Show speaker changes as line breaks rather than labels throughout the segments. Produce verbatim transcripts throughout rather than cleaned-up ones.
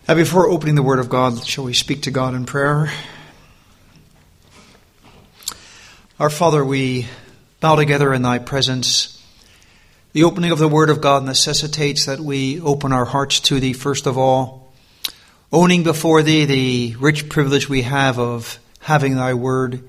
Now, before opening the Word of God, shall we speak to God in prayer? Our Father, we bow together in Thy presence. The opening of the Word of God necessitates that we open our hearts to Thee first of all, owning before Thee the rich privilege we have of having Thy Word.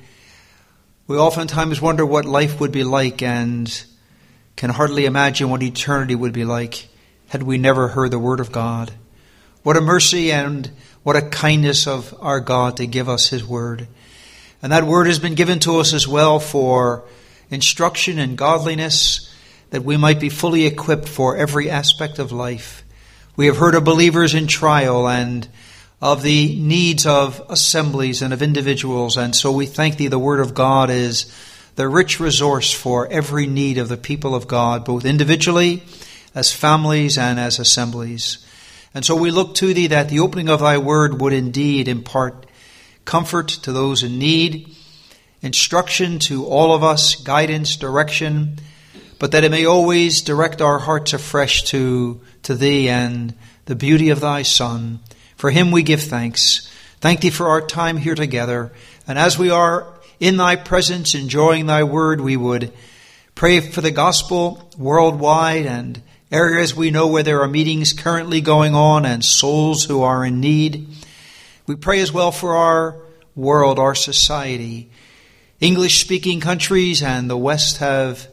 We oftentimes wonder what life would be like and can hardly imagine what eternity would be like had we never heard the Word of God. What a mercy and what a kindness of our God to give us His Word. And that Word has been given to us as well for instruction and godliness, that we might be fully equipped for every aspect of life. We have heard of believers in trial and of the needs of assemblies and of individuals, and so we thank Thee the Word of God is the rich resource for every need of the people of God, both individually, as families, and as assemblies. And so we look to Thee that the opening of Thy Word would indeed impart comfort to those in need, instruction to all of us, guidance, direction, but that it may always direct our hearts afresh to, to Thee and the beauty of Thy Son. For Him we give thanks. Thank Thee for our time here together. And as we are in Thy presence, enjoying Thy Word, we would pray for the gospel worldwide and areas we know where there are meetings currently going on and souls who are in need. We pray as well for our world, our society. English-speaking countries and the West have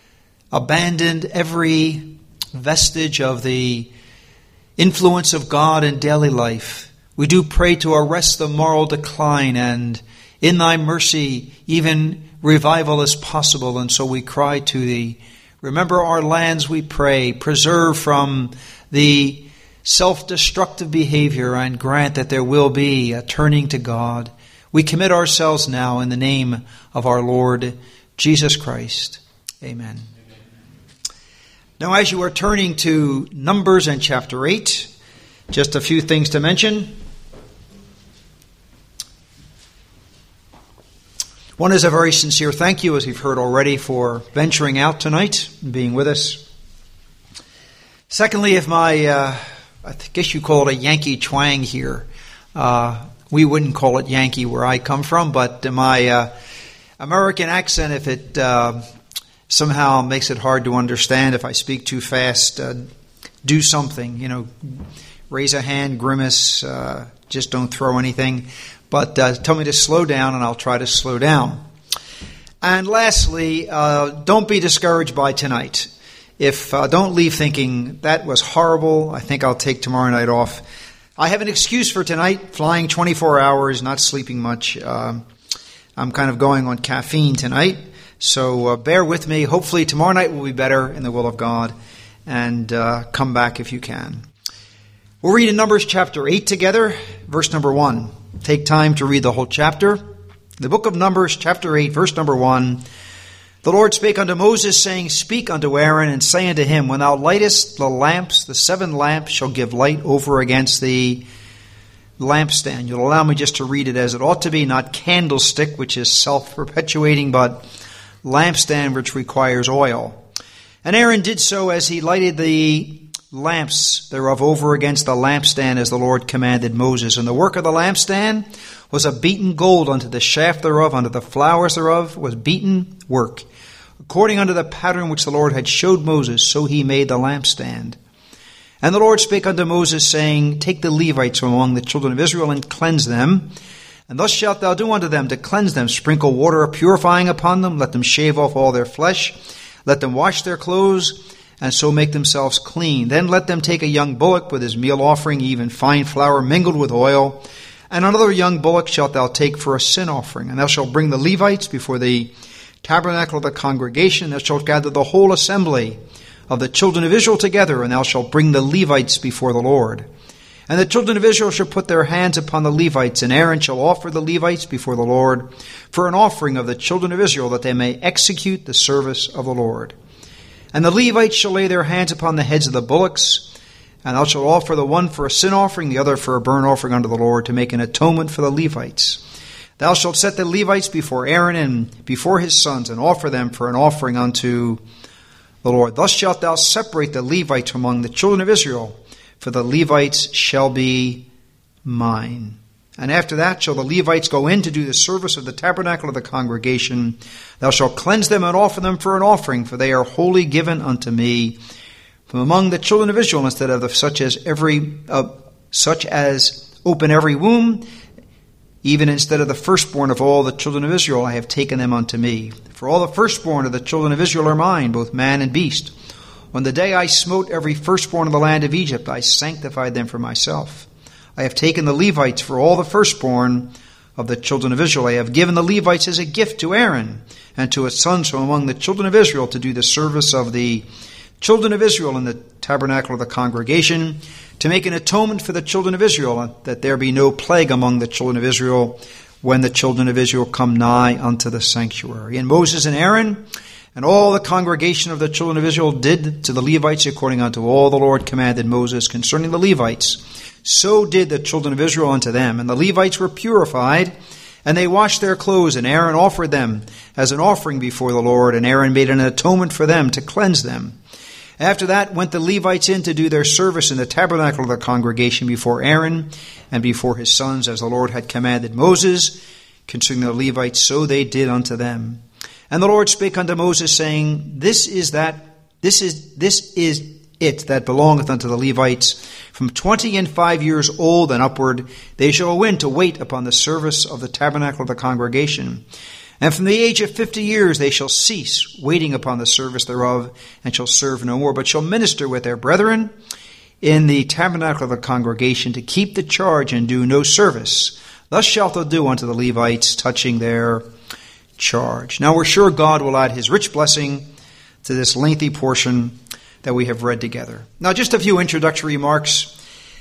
abandoned every vestige of the influence of God in daily life. We do pray to arrest the moral decline, and in Thy mercy, even revival is possible. And so we cry to Thee. Remember our lands, we pray. Preserve from the self-destructive behavior and grant that there will be a turning to God. We commit ourselves now in the name of our Lord Jesus Christ. Amen. Now, as you are turning to Numbers and chapter eight, just a few things to mention. One is a very sincere thank you, as we've heard already, for venturing out tonight and being with us. Secondly, if my, uh, I guess you call it a Yankee twang here. Uh, we wouldn't call it Yankee where I come from, but my uh, American accent, if it uh, somehow makes it hard to understand, if I speak too fast, uh, do something, you know, raise a hand, grimace, uh, just don't throw anything. But uh, tell me to slow down, and I'll try to slow down. And lastly, uh, don't be discouraged by tonight. If uh, don't leave thinking, that was horrible, I think I'll take tomorrow night off. I have an excuse for tonight, flying twenty-four hours, not sleeping much. Uh, I'm kind of going on caffeine tonight, so uh, bear with me. Hopefully tomorrow night will be better in the will of God, and uh, come back if you can. We'll read in Numbers chapter eight together, verse number one. Take time to read the whole chapter. The book of Numbers, chapter eight, verse number one. The Lord spake unto Moses, saying, Speak unto Aaron, and say unto him, When thou lightest the lamps, the seven lamps shall give light over against the lampstand. You'll allow me just to read it as it ought to be, not candlestick, which is self-perpetuating, but lampstand, which requires oil. And Aaron did so as he lighted the lamps thereof over against the lampstand, as the Lord commanded Moses. And the work of the lampstand was a beaten gold unto the shaft thereof, unto the flowers thereof was beaten work. According unto the pattern which the Lord had showed Moses, so he made the lampstand. And the Lord spake unto Moses, saying, Take the Levites from among the children of Israel, and cleanse them. And thus shalt thou do unto them to cleanse them. Sprinkle water purifying upon them. Let them shave off all their flesh. Let them wash their clothes, and so make themselves clean. Then let them take a young bullock with his meal offering, even fine flour mingled with oil. And another young bullock shalt thou take for a sin offering. And thou shalt bring the Levites before the tabernacle of the congregation. Thou shalt gather the whole assembly of the children of Israel together, and thou shalt bring the Levites before the Lord. And the children of Israel shall put their hands upon the Levites, and Aaron shall offer the Levites before the Lord for an offering of the children of Israel, that they may execute the service of the Lord. And the Levites shall lay their hands upon the heads of the bullocks, and thou shalt offer the one for a sin offering, the other for a burnt offering unto the Lord, to make an atonement for the Levites. Thou shalt set the Levites before Aaron and before his sons, and offer them for an offering unto the Lord. Thus shalt thou separate the Levites among the children of Israel, for the Levites shall be mine. And after that shall the Levites go in to do the service of the tabernacle of the congregation. Thou shalt cleanse them and offer them for an offering, for they are wholly given unto me from among the children of Israel, instead of the, such as every uh, such as open every womb, even instead of the firstborn of all the children of Israel, I have taken them unto me. For all the firstborn of the children of Israel are mine, both man and beast. On the day I smote every firstborn of the land of Egypt, I sanctified them for myself. I have taken the Levites for all the firstborn of the children of Israel. I have given the Levites as a gift to Aaron and to his sons from among the children of Israel to do the service of the children of Israel in the tabernacle of the congregation, to make an atonement for the children of Israel, that there be no plague among the children of Israel when the children of Israel come nigh unto the sanctuary. And Moses and Aaron and all the congregation of the children of Israel did to the Levites according unto all the Lord commanded Moses concerning the Levites. So did the children of Israel unto them. And the Levites were purified, and they washed their clothes, and Aaron offered them as an offering before the Lord, and Aaron made an atonement for them to cleanse them. After that went the Levites in to do their service in the tabernacle of the congregation before Aaron and before his sons, as the Lord had commanded Moses concerning the Levites, so they did unto them. And the Lord spake unto Moses, saying, This is that, this is, this is it that belongeth unto the Levites. From twenty and five years old and upward, they shall go in to wait upon the service of the tabernacle of the congregation. And from the age of fifty years they shall cease waiting upon the service thereof, and shall serve no more, but shall minister with their brethren in the tabernacle of the congregation, to keep the charge and do no service. Thus shalt thou do unto the Levites, touching their charge. Now we're sure God will add his rich blessing to this lengthy portion that we have read together. Now just a few introductory remarks.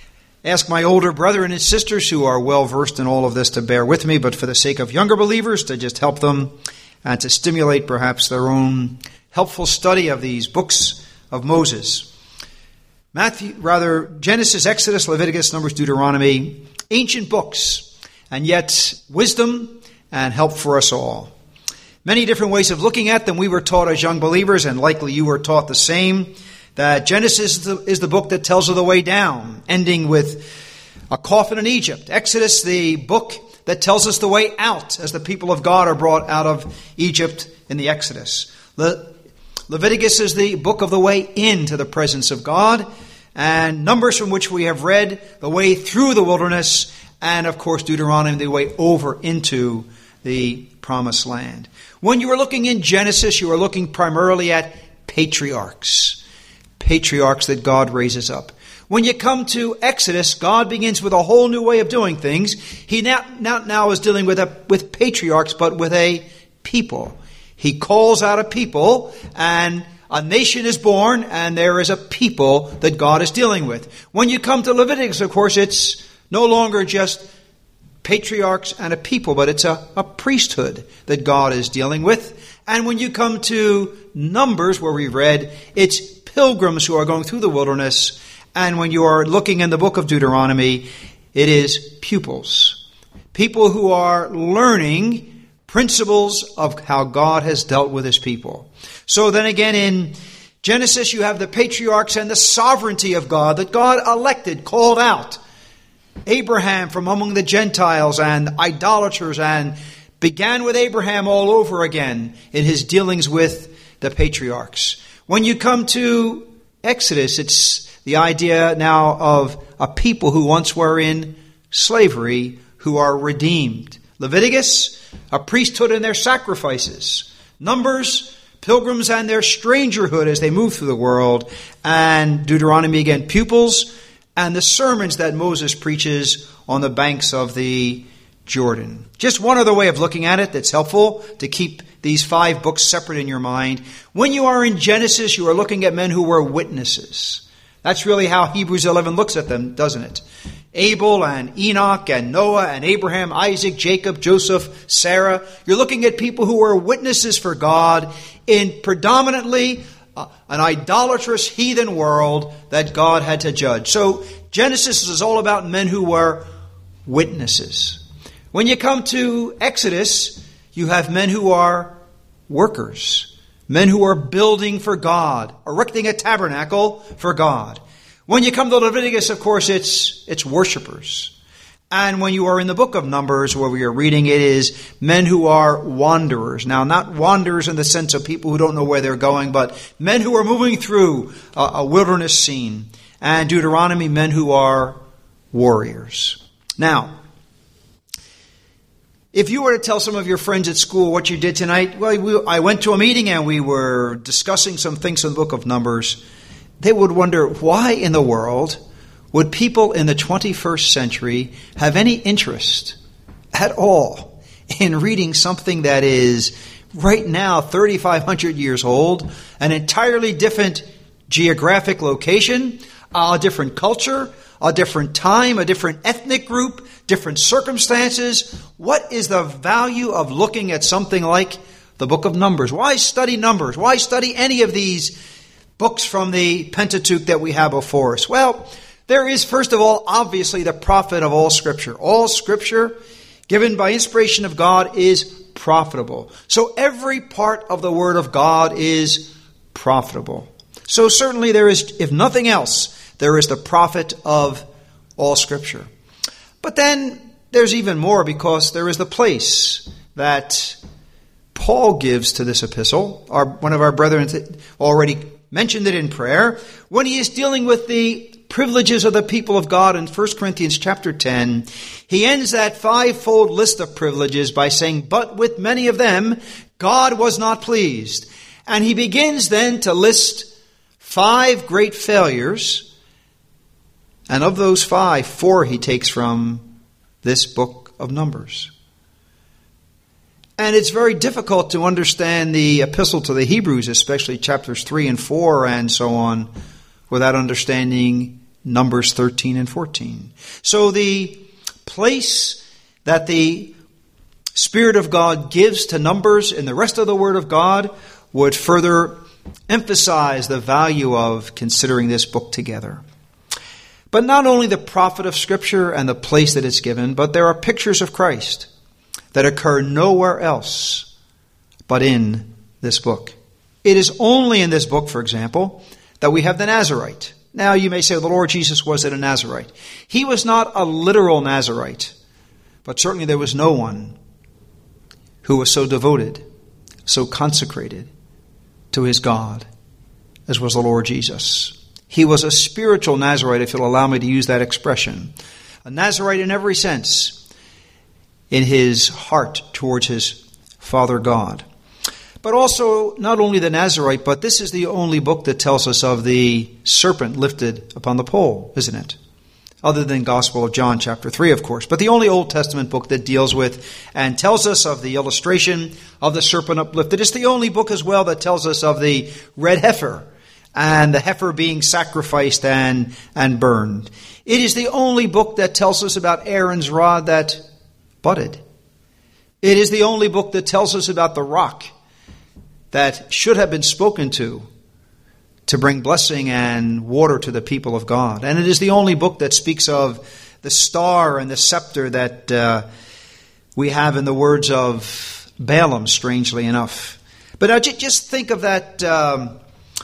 Ask my older brethren and sisters who are well versed in all of this to bear with me, but for the sake of younger believers, to just help them and to stimulate perhaps their own helpful study of these books of Moses. Matthew, rather, Genesis, Exodus, Leviticus, Numbers, Deuteronomy, ancient books, and yet wisdom and help for us all. Many different ways of looking at them. We were taught as young believers, and likely you were taught the same, that Genesis is the, is the book that tells of the way down, ending with a coffin in Egypt. Exodus, the book that tells us the way out, as the people of God are brought out of Egypt in the Exodus. Le- Leviticus is the book of the way into the presence of God, and Numbers, from which we have read, the way through the wilderness, and of course Deuteronomy, the way over into the promised land. When you are looking in Genesis, you are looking primarily at patriarchs. Patriarchs that God raises up. When you come to Exodus, God begins with a whole new way of doing things. He now, now, now is dealing with a, with patriarchs, but with a people. He calls out a people, and a nation is born, and there is a people that God is dealing with. When you come to Leviticus, of course, it's no longer just patriarchs and a people, but it's a, a priesthood that God is dealing with. And when you come to Numbers, where we read, it's pilgrims who are going through the wilderness. And when you are looking in the book of Deuteronomy, it is pupils. People who are learning principles of how God has dealt with his people. So then again in Genesis, you have the patriarchs and the sovereignty of God, that God elected, called out Abraham from among the Gentiles and idolaters, and began with Abraham all over again in his dealings with the patriarchs. When you come to Exodus, it's the idea now of a people who once were in slavery who are redeemed. Leviticus, a priesthood and their sacrifices. Numbers, pilgrims and their strangerhood as they move through the world. And Deuteronomy, again, pupils and the sermons that Moses preaches on the banks of the Jordan. Just one other way of looking at it that's helpful to keep these five books separate in your mind. When you are in Genesis, you are looking at men who were witnesses. That's really how Hebrews eleven looks at them, doesn't it? Abel and Enoch and Noah and Abraham, Isaac, Jacob, Joseph, Sarah. You're looking at people who were witnesses for God in predominantly uh, an idolatrous heathen world that God had to judge. So Genesis is all about men who were witnesses. When you come to Exodus, you have men who are workers, men who are building for God, erecting a tabernacle for God. When you come to Leviticus, of course, it's it's worshipers. And when you are in the book of Numbers, where we are reading, it is men who are wanderers. Now, not wanderers in the sense of people who don't know where they're going, but men who are moving through a, a wilderness scene. And Deuteronomy, men who are warriors. Now, if you were to tell some of your friends at school what you did tonight, well, we, I went to a meeting and we were discussing some things in the book of Numbers, they would wonder, why in the world would people in the twenty-first century have any interest at all in reading something that is right now thirty-five hundred years old, an entirely different geographic location, a different culture, a different time, a different ethnic group, different circumstances? What is the value of looking at something like the book of Numbers? Why study Numbers? Why study any of these books from the Pentateuch that we have before us? Well, there is, first of all, obviously the profit of all Scripture. All Scripture given by inspiration of God is profitable. So every part of the Word of God is profitable. So certainly there is, if nothing else, there is the profit of all Scripture. But then there's even more, because there is the place that Paul gives to this epistle. Our, one of our brethren already mentioned it in prayer, when he is dealing with the privileges of the people of God in First Corinthians chapter ten. He ends that fivefold list of privileges by saying, but with many of them, God was not pleased. And he begins then to list five great failures. And of those five, four he takes from this book of Numbers. And it's very difficult to understand the epistle to the Hebrews, especially chapters three and four and so on, without understanding Numbers thirteen and fourteen. So the place that the Spirit of God gives to Numbers in the rest of the Word of God would further emphasize the value of considering this book together. But not only the profit of Scripture and the place that it's given, but there are pictures of Christ that occur nowhere else but in this book. It is only in this book, for example, that we have the Nazarite. Now you may say, well, the Lord Jesus wasn't a Nazarite. He was not a literal Nazarite, but certainly there was no one who was so devoted, so consecrated to his God as was the Lord Jesus. He was a spiritual Nazarite, if you'll allow me to use that expression. A Nazarite in every sense, in his heart towards his Father God. But also, not only the Nazarite, but this is the only book that tells us of the serpent lifted upon the pole, isn't it? Other than Gospel of John chapter three, of course. But the only Old Testament book that deals with and tells us of the illustration of the serpent uplifted. It's the only book as well that tells us of the red heifer and the heifer being sacrificed and, and burned. It is the only book that tells us about Aaron's rod that budded. It is the only book that tells us about the rock that should have been spoken to to bring blessing and water to the people of God. And it is the only book that speaks of the star and the scepter that uh, we have in the words of Balaam, strangely enough. But now just think of that, um,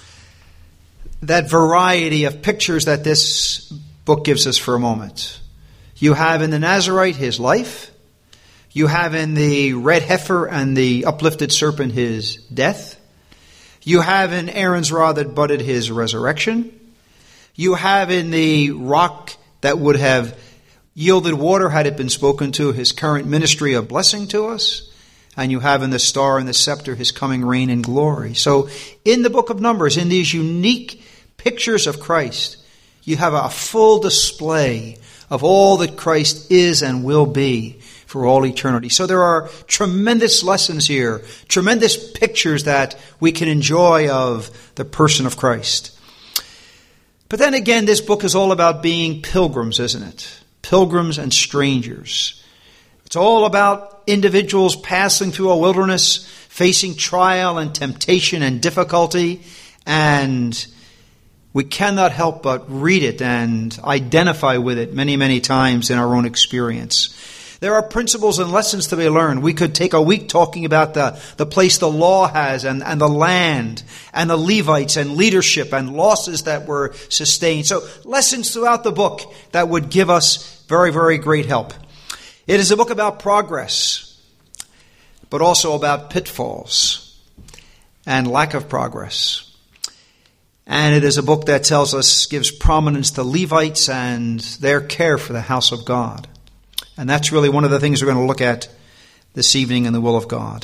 that variety of pictures that this book gives us for a moment. You have in the Nazarite his life. You have in the red heifer and the uplifted serpent his death. You have in Aaron's rod that budded his resurrection. You have in the rock that would have yielded water had it been spoken to his current ministry of blessing to us. And you have in the star and the scepter his coming reign and glory. So in the book of Numbers, in these unique pictures of Christ, you have a full display of all that Christ is and will be for all eternity. So there are tremendous lessons here, tremendous pictures that we can enjoy of the person of Christ. But then again, this book is all about being pilgrims, isn't it? Pilgrims and strangers. It's all about individuals passing through a wilderness, facing trial and temptation and difficulty, and we cannot help but read it and identify with it many, many times in our own experience. There are principles and lessons to be learned. We could take a week talking about the, the place the law has and, and the land and the Levites and leadership and losses that were sustained. So lessons throughout the book that would give us Very, very great help. It is a book about progress, but also about pitfalls and lack of progress. And it is a book that tells us, gives prominence to Levites and their care for the house of God. And that's really one of the things we're going to look at this evening in the will of God.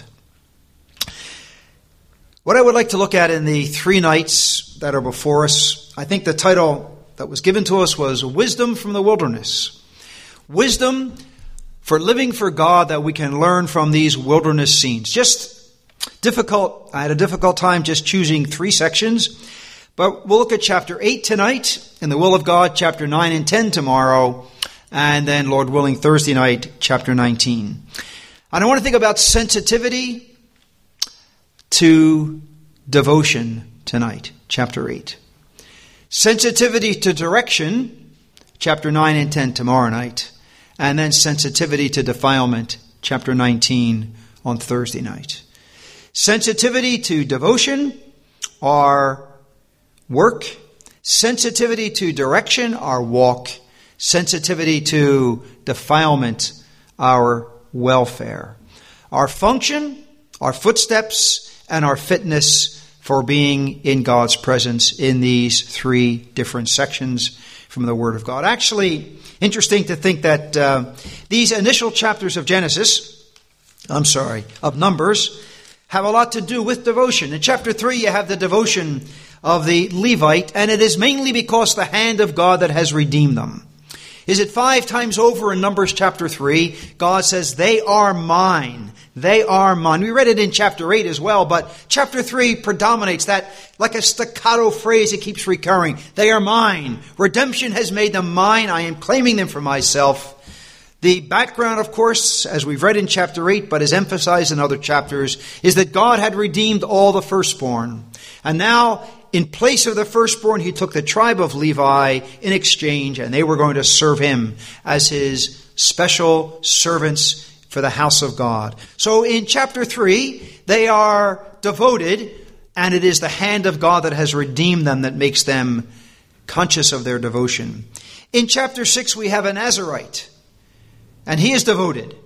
What I would like to look at in the three nights that are before us, I think the title that was given to us was Wisdom from the Wilderness. Wisdom for living for God that we can learn from these wilderness scenes. Just difficult, I had a difficult time just choosing three sections. But we'll look at chapter eight tonight, in the will of God, chapter nine and ten tomorrow, and then, Lord willing, Thursday night, chapter nineteen. And I want to think about sensitivity to devotion tonight, chapter eight. Sensitivity to direction, chapter nine and ten tomorrow night, and then sensitivity to defilement, chapter nineteen on Thursday night. Sensitivity to devotion, our work, sensitivity to direction, our walk, sensitivity to defilement, our welfare, our function, our footsteps, and our fitness for being in God's presence in these three different sections from the Word of God. Actually, interesting to think that uh, these initial chapters of Genesis, I'm sorry, of Numbers, have a lot to do with devotion. In chapter three, you have the devotion of the Levite, and it is mainly because the hand of God that has redeemed them. Is it five times over in Numbers chapter three? God says, they are mine. They are mine. We read it in chapter eight as well, but chapter three predominates that like a staccato phrase. It keeps recurring. They are mine. Redemption has made them mine. I am claiming them for myself. The background, of course, as we've read in chapter eight, but is emphasized in other chapters, is that God had redeemed all the firstborn. And now, in place of the firstborn, he took the tribe of Levi in exchange, and they were going to serve him as his special servants for the house of God. So in chapter three, they are devoted, and it is the hand of God that has redeemed them that makes them conscious of their devotion. In chapter six, we have a Nazarite, and he is devoted.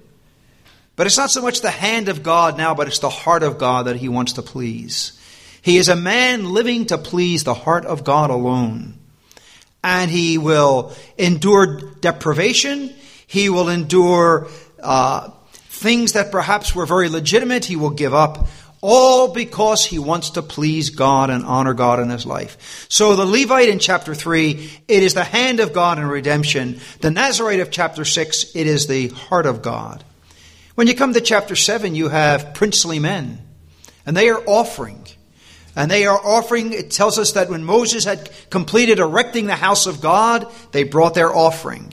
But it's not so much the hand of God now, but it's the heart of God that he wants to please. He is a man living to please the heart of God alone. And he will endure deprivation. He will endure uh, things that perhaps were very legitimate. He will give up, all because he wants to please God and honor God in his life. So the Levite in chapter three, it is the hand of God in redemption. The Nazarite of chapter six, it is the heart of God. When you come to chapter seven, you have princely men, and they are offering. And they are offering, it tells us that when Moses had completed erecting the house of God, they brought their offering.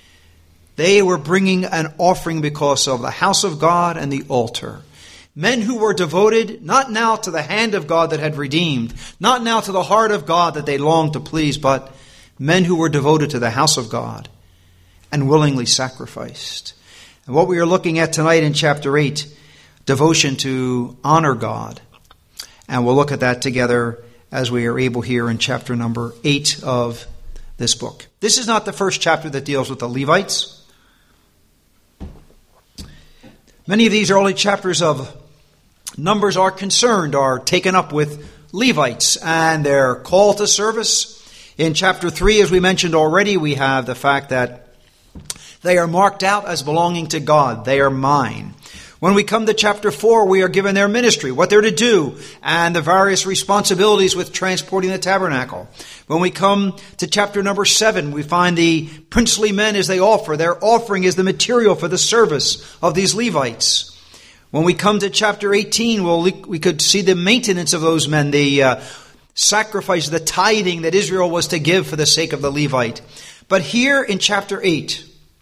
They were bringing an offering because of the house of God and the altar. Men who were devoted, not now to the hand of God that had redeemed, not now to the heart of God that they longed to please, but men who were devoted to the house of God and willingly sacrificed. And what we are looking at tonight in chapter eight, devotion to honor God. And we'll look at that together as we are able here in chapter number eight of this book. This is not the first chapter that deals with the Levites. Many of these early chapters of Numbers are concerned, are taken up with Levites and their call to service. In chapter three, as we mentioned already, we have the fact that they are marked out as belonging to God. They are mine. When we come to chapter four, we are given their ministry, what they're to do, and the various responsibilities with transporting the tabernacle. When we come to chapter number seven, we find the princely men as they offer. Their offering is the material for the service of these Levites. When we come to chapter eighteen, well, we could see the maintenance of those men, the uh, sacrifice, the tithing that Israel was to give for the sake of the Levite. But here in chapter eight,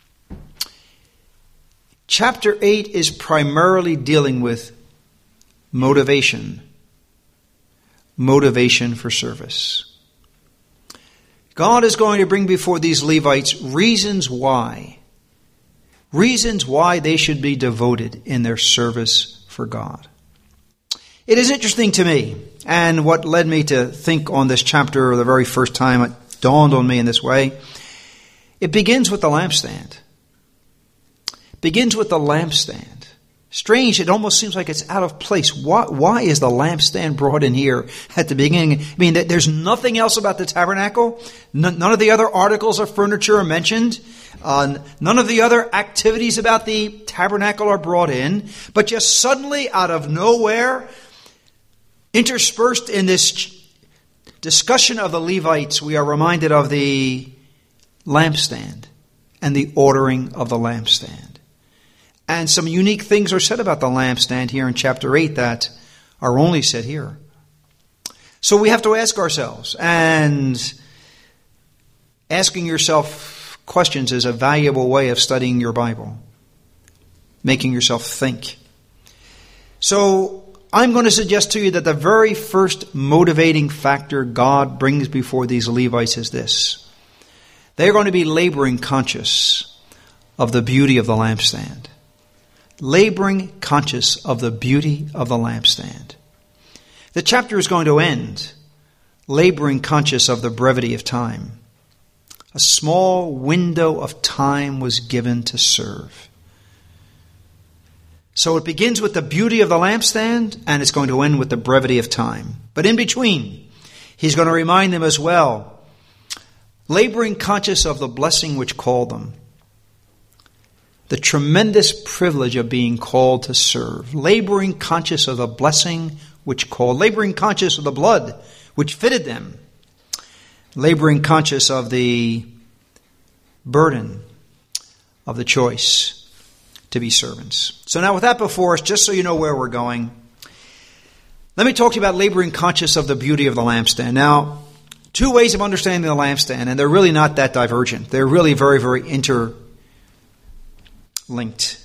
Chapter eight is primarily dealing with motivation. Motivation for service. God is going to bring before these Levites reasons why. Reasons why they should be devoted in their service for God. It is interesting to me, and what led me to think on this chapter the very first time it dawned on me in this way, It begins with the lampstand. It begins with the lampstand. Strange, it almost seems like it's out of place. Why, why is the lampstand brought in here at the beginning? I mean, there's nothing else about the tabernacle. None of the other articles of furniture are mentioned. Uh, none of the other activities about the tabernacle are brought in. But just suddenly, out of nowhere, interspersed in this discussion of the Levites, we are reminded of the lampstand and the ordering of the lampstand. And some unique things are said about the lampstand here in chapter eight that are only said here. So we have to ask ourselves, and asking yourself questions is a valuable way of studying your Bible, making yourself think. So I'm going to suggest to you that the very first motivating factor God brings before these Levites is this. They're going to be laboring conscious of the beauty of the lampstand. Laboring conscious of the beauty of the lampstand. The chapter is going to end laboring conscious of the brevity of time. A small window of time was given to serve. So it begins with the beauty of the lampstand, and it's going to end with the brevity of time. But in between, he's going to remind them as well, laboring conscious of the blessing which called them. The tremendous privilege of being called to serve. Laboring conscious of the blessing which called. Laboring conscious of the blood which fitted them. Laboring conscious of the burden of the choice to be servants. So now with that before us, just so you know where we're going, let me talk to you about laboring conscious of the beauty of the lampstand. Now, two ways of understanding the lampstand, and they're really not that divergent. They're really very, very inter linked.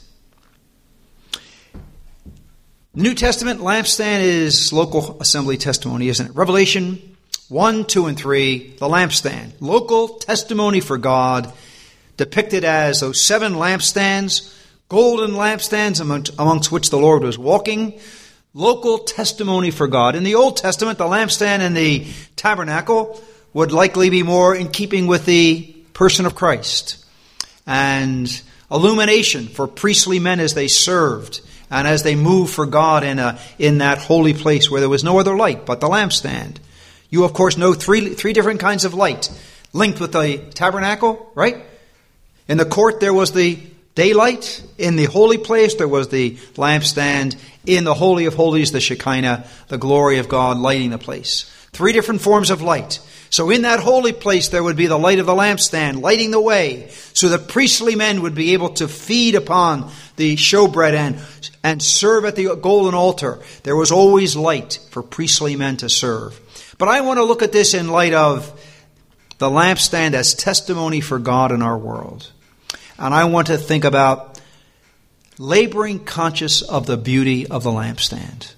New Testament lampstand is local assembly testimony, isn't it? Revelation one, two, and three, the lampstand. Local testimony for God, depicted as those seven lampstands, golden lampstands amongst, amongst which the Lord was walking. Local testimony for God. In the Old Testament, the lampstand and the tabernacle would likely be more in keeping with the person of Christ. And illumination for priestly men as they served and as they moved for God in a, in that holy place where there was no other light but the lampstand. You, of course, know three three different kinds of light linked with the tabernacle, right? In the court there was the daylight. In the holy place there was the lampstand. In the Holy of Holies, the Shekinah, the glory of God lighting the place. Three different forms of light. So in that holy place, there would be the light of the lampstand, lighting the way, so the priestly men would be able to feed upon the showbread and, and serve at the golden altar. There was always light for priestly men to serve. But I want to look at this in light of the lampstand as testimony for God in our world. And I want to think about laboring conscious of the beauty of the lampstand.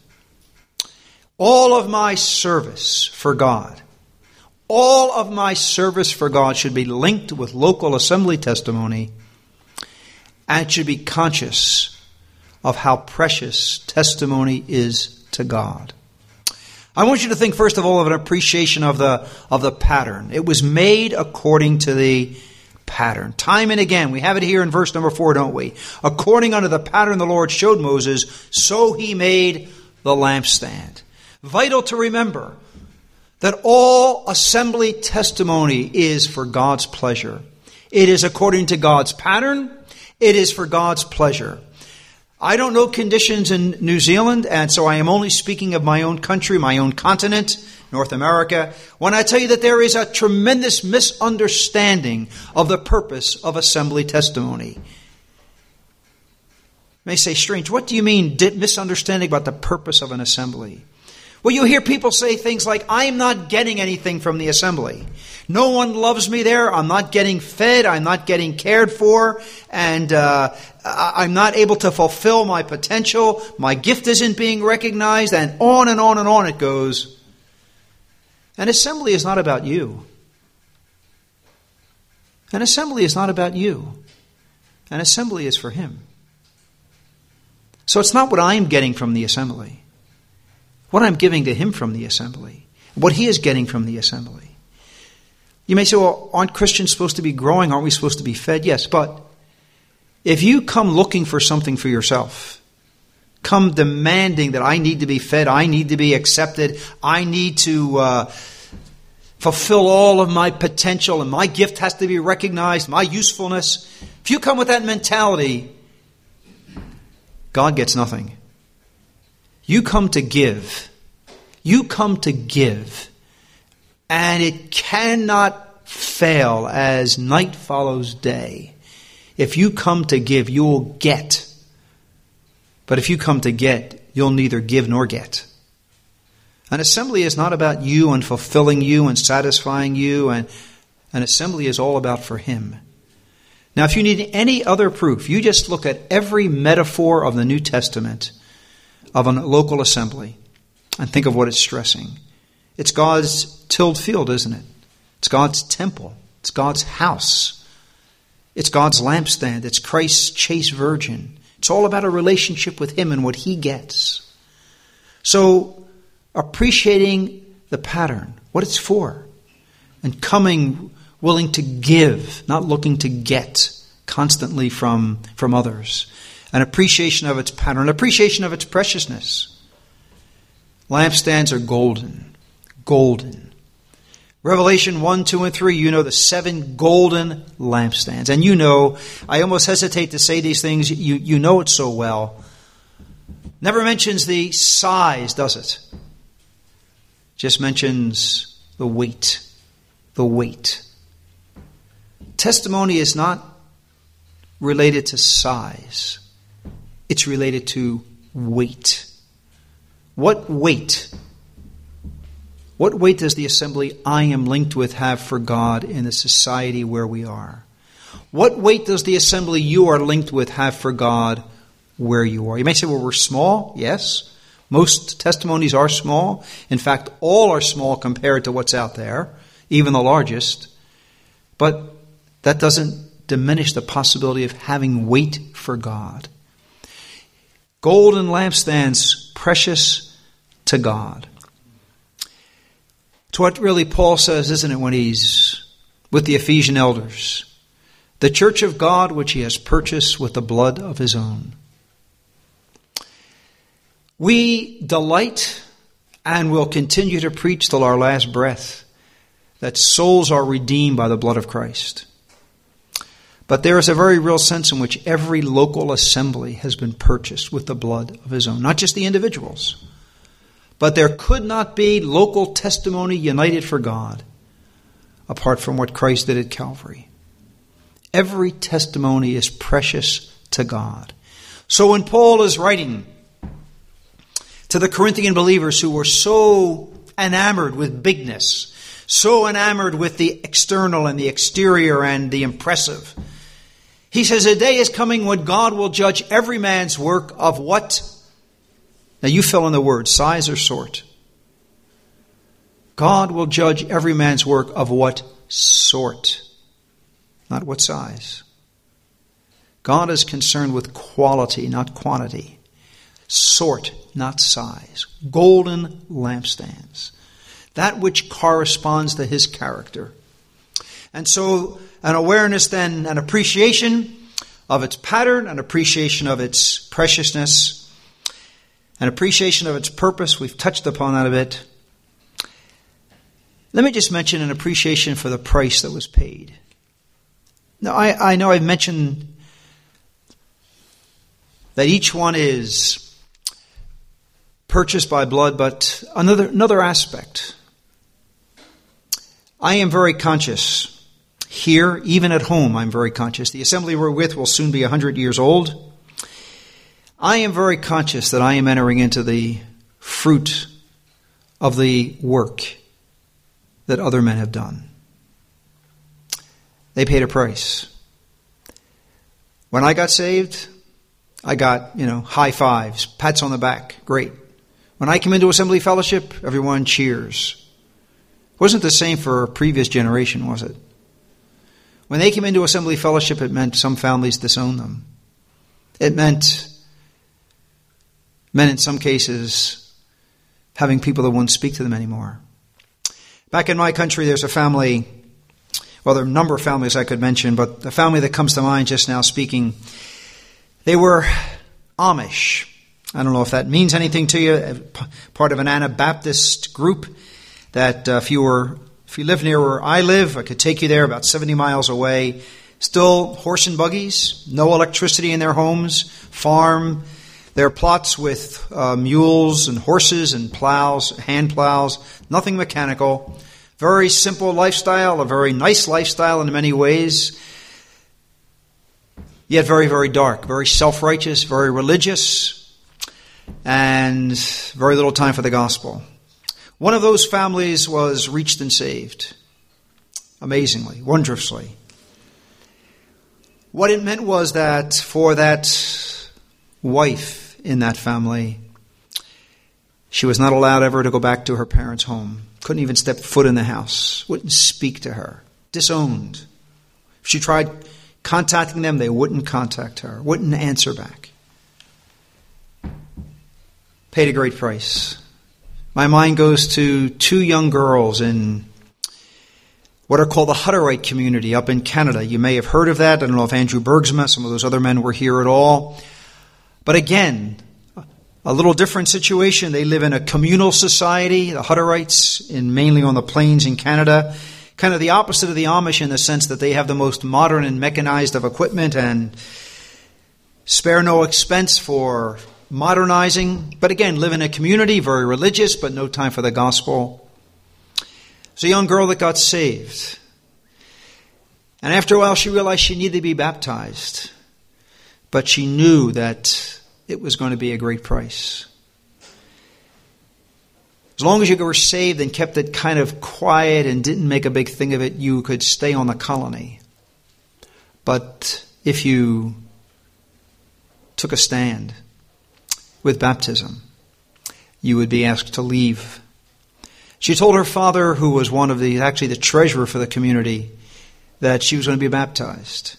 All of my service for God, all of my service for God should be linked with local assembly testimony, and it should be conscious of how precious testimony is to God. I want you to think first of all of an appreciation of the of the pattern. It was made according to the pattern. Time and again, we have it here in verse number four, don't we? According unto the pattern the Lord showed Moses, so he made the lampstand. Vital to remember that all assembly testimony is for God's pleasure. It is according to God's pattern. It is for God's pleasure. I don't know conditions in New Zealand, and so I am only speaking of my own country, my own continent, North America, when I tell you that there is a tremendous misunderstanding of the purpose of assembly testimony. You may say, strange, what do you mean misunderstanding about the purpose of an assembly? Well, you hear people say things like, I'm not getting anything from the assembly. No one loves me there. I'm not getting fed. I'm not getting cared for. And uh, I'm not able to fulfill my potential. My gift isn't being recognized. And on and on and on it goes. An assembly is not about you. An assembly is not about you. An assembly is for Him. So it's not what I'm getting from the assembly. What I'm giving to Him from the assembly. What He is getting from the assembly. You may say, well, aren't Christians supposed to be growing? Aren't we supposed to be fed? Yes, but if you come looking for something for yourself, come demanding that I need to be fed, I need to be accepted, I need to uh, fulfill all of my potential, and my gift has to be recognized, my usefulness. If you come with that mentality, God gets nothing. You come to give. You come to give. And it cannot fail as night follows day. If you come to give, you will get. But if you come to get, you'll neither give nor get. An assembly is not about you and fulfilling you and satisfying you. And an assembly is all about for Him. Now, if you need any other proof, you just look at every metaphor of the New Testament of a local assembly and think of what it's stressing. It's God's tilled field, isn't it? It's God's temple. It's God's house. It's God's lampstand. It's Christ's chaste virgin. It's all about a relationship with Him and what He gets. So, appreciating the pattern, what it's for, and coming willing to give, not looking to get constantly from, from others. An appreciation of its pattern, an appreciation of its preciousness. Lampstands are golden. Golden. Revelation one, two, and three, you know the seven golden lampstands. And you know, I almost hesitate to say these things, you, you know it so well. Never mentions the size, does it? Just mentions the weight. The weight. Testimony is not related to size. It's related to weight. What weight? What weight does the assembly I am linked with have for God in the society where we are? What weight does the assembly you are linked with have for God where you are? You may say, well, we're small. Yes. Most testimonies are small. In fact, all are small compared to what's out there, even the largest. But that doesn't diminish the possibility of having weight for God. Golden lampstands, precious to God. It's what really Paul says, isn't it, when he's with the Ephesian elders. The church of God which he has purchased with the blood of his own. We delight and will continue to preach till our last breath that souls are redeemed by the blood of Christ. But there is a very real sense in which every local assembly has been purchased with the blood of his own. Not just the individuals. But there could not be local testimony united for God apart from what Christ did at Calvary. Every testimony is precious to God. So when Paul is writing to the Corinthian believers who were so enamored with bigness, so enamored with the external and the exterior and the impressive, he says, a day is coming when God will judge every man's work of what? Now you fill in the word, size or sort. God will judge every man's work of what sort, not what size. God is concerned with quality, not quantity. Sort, not size. Golden lampstands. That which corresponds to his character. And so an awareness then, an appreciation of its pattern, an appreciation of its preciousness, an appreciation of its purpose. We've touched upon that a bit. Let me just mention an appreciation for the price that was paid. Now, I, I know I've mentioned that each one is purchased by blood, but another another aspect. I am very conscious here, even at home, I'm very conscious. The assembly we're with will soon be one hundred years old. I am very conscious that I am entering into the fruit of the work that other men have done. They paid a price. When I got saved, I got, you know, high fives, pats on the back, great. When I came into Assembly Fellowship, everyone cheers. It wasn't the same for a previous generation, was it? When they came into Assembly Fellowship, it meant some families disowned them. It meant, meant in some cases, having people that wouldn't speak to them anymore. Back in my country, there's a family Well, there are a number of families I could mention, but the family that comes to mind just now speaking, they were Amish. I don't know if that means anything to you. Part of an Anabaptist group that uh, if you were, if you live near where I live, I could take you there about seventy miles away. Still horse and buggies, no electricity in their homes, farm. Their plots with uh, mules and horses and plows, hand plows, nothing mechanical. Very simple lifestyle, a very nice lifestyle in many ways. Yet very, very dark, very self-righteous, very religious, and very little time for the gospel. One of those families was reached and saved. Amazingly, wondrously. What it meant was that for that wife in that family, she was not allowed ever to go back to her parents' home. Couldn't even step foot in the house. Wouldn't speak to her. Disowned. If she tried contacting them, they wouldn't contact her. Wouldn't answer back. Paid a great price. My mind goes to two young girls in what are called the Hutterite community up in Canada. You may have heard of that. I don't know if Andrew Bergsma, some of those other men were here at all. But again, a little different situation. They live in a communal society, the Hutterites, in mainly on the plains in Canada. Kind of the opposite of the Amish in the sense that they have the most modern and mechanized of equipment and spare no expense for modernizing. But again, live in a community, very religious, but no time for the gospel. There's a young girl that got saved. And after a while, she realized she needed to be baptized. But she knew that it was going to be a great price. As long as you were saved and kept it kind of quiet and didn't make a big thing of it, you could stay on the colony. But if you took a stand with baptism, you would be asked to leave. She told her father, who was one of the, actually the treasurer for the community, that she was going to be baptized.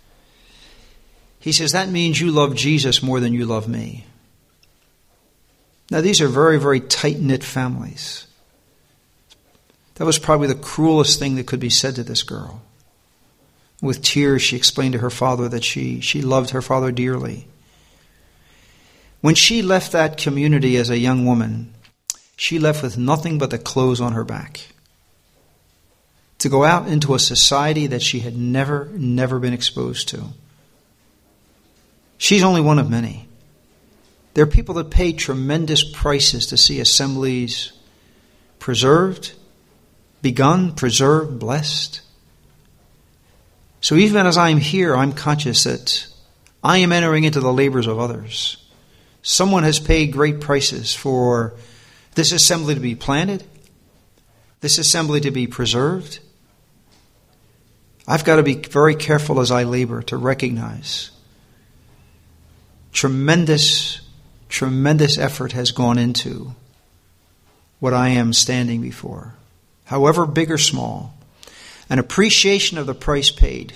He says, that means you love Jesus more than you love me. Now, these are very, very tight-knit families. That was probably the cruelest thing that could be said to this girl. With tears, she explained to her father that she, she loved her father dearly. When she left that community as a young woman, she left with nothing but the clothes on her back. To go out into a society that she had never, never been exposed to. She's only one of many. There are people that pay tremendous prices to see assemblies preserved, begun, preserved, blessed. So even as I'm here, I'm conscious that I am entering into the labors of others. Someone has paid great prices for this assembly to be planted, this assembly to be preserved. I've got to be very careful as I labor to recognize tremendous, tremendous effort has gone into what I am standing before, however big or small. An appreciation of the price paid.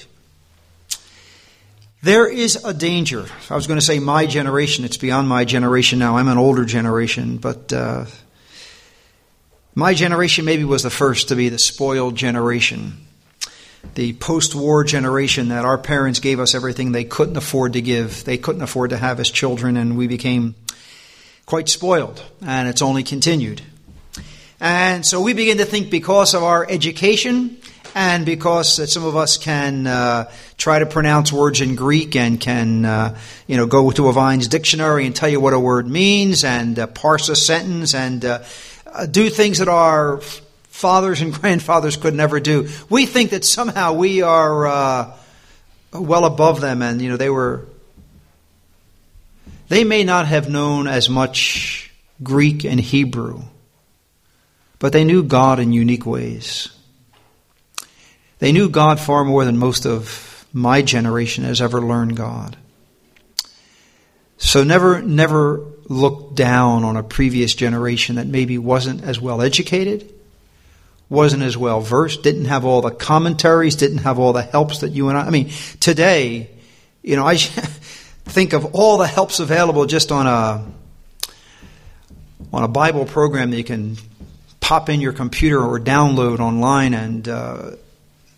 There is a danger. I was going to say my generation. It's beyond my generation now. I'm an older generation, but uh, my generation maybe was the first to be the spoiled generation. The post-war generation that our parents gave us everything they couldn't afford to give. They couldn't afford to have as children, and we became quite spoiled, and it's only continued. And so we begin to think because of our education and because that some of us can uh, try to pronounce words in Greek and can uh, you know, go to a Vine's dictionary and tell you what a word means and uh, parse a sentence and uh, uh, do things that our fathers and grandfathers could never do. We think that somehow we are uh, well above them, and you know they were. They may not have known as much Greek and Hebrew, but they knew God in unique ways. They knew God far more than most of my generation has ever learned God. So never, never look down on a previous generation that maybe wasn't as well educated, wasn't as well versed, didn't have all the commentaries, didn't have all the helps that you and I... I mean, today, you know, I think of all the helps available just on a on a Bible program that you can pop in your computer or download online, and uh,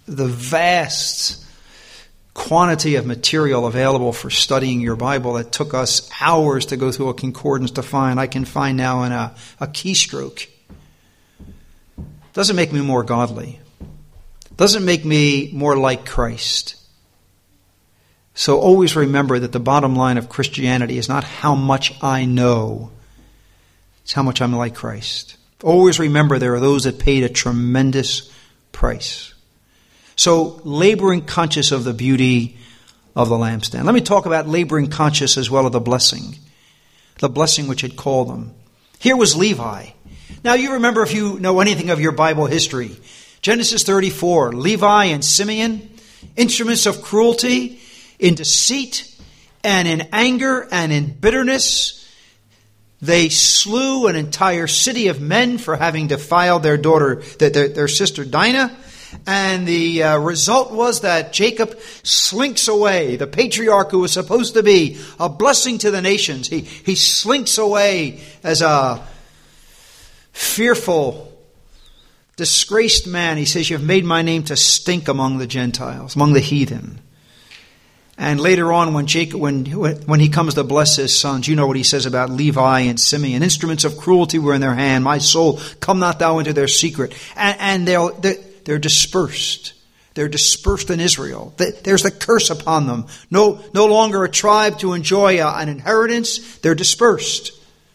the vast quantity of material available for studying your Bible that took us hours to go through a concordance to find, I can find now in a, a keystroke. Doesn't make me more godly. Doesn't make me more like Christ. So always remember that the bottom line of Christianity is not how much I know. It's how much I'm like Christ. Always remember there are those that paid a tremendous price. So laboring conscious of the beauty of the lampstand. Let me talk about laboring conscious as well of the blessing. The blessing which had called them. Here was Levi. Now you remember, if you know anything of your Bible history, Genesis thirty-four, Levi and Simeon, instruments of cruelty, in deceit and in anger and in bitterness. They slew an entire city of men for having defiled their daughter, their, their sister Dinah. And the uh, result was that Jacob slinks away. The patriarch who was supposed to be a blessing to the nations, he, he slinks away as a fearful, disgraced man. He says, "You've made my name to stink among the Gentiles, among the heathen." And later on, when Jacob, when when he comes to bless his sons, you know what he says about Levi and Simeon. Instruments of cruelty were in their hand. My soul, come not thou into their secret. And, and they'll, they're, they're dispersed. They're dispersed in Israel. There's the curse upon them. No, no longer a tribe to enjoy an inheritance. They're dispersed.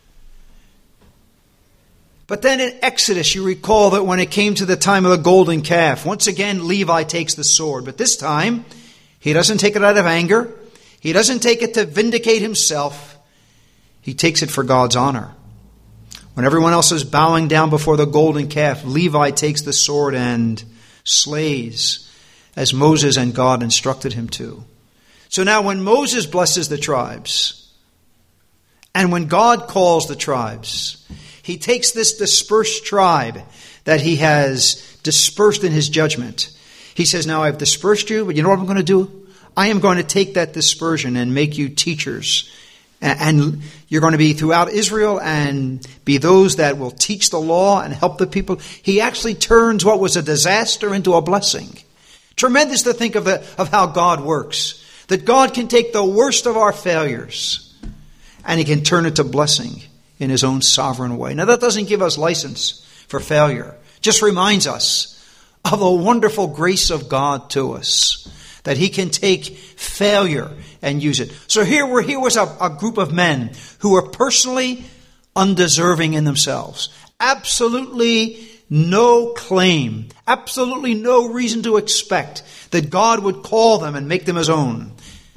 But then in Exodus, you recall that when it came to the time of the golden calf, once again Levi takes the sword. But this time, he doesn't take it out of anger. He doesn't take it to vindicate himself. He takes it for God's honor. When everyone else is bowing down before the golden calf, Levi takes the sword and slays as Moses and God instructed him to. So now when Moses blesses the tribes, and when God calls the tribes, he takes this dispersed tribe that he has dispersed in his judgment. He says, now I've dispersed you, but you know what I'm going to do? I am going to take that dispersion and make you teachers. And you're going to be throughout Israel and be those that will teach the law and help the people. He actually turns what was a disaster into a blessing. Tremendous to think of, the, of how God works. That God can take the worst of our failures and he can turn it to blessing in his own sovereign way. Now that doesn't give us license for failure. Just reminds us of the wonderful grace of God to us, that he can take failure and use it. So here, we're, here was a, a group of men who were personally undeserving in themselves. Absolutely no claim, absolutely no reason to expect that God would call them and make them his own.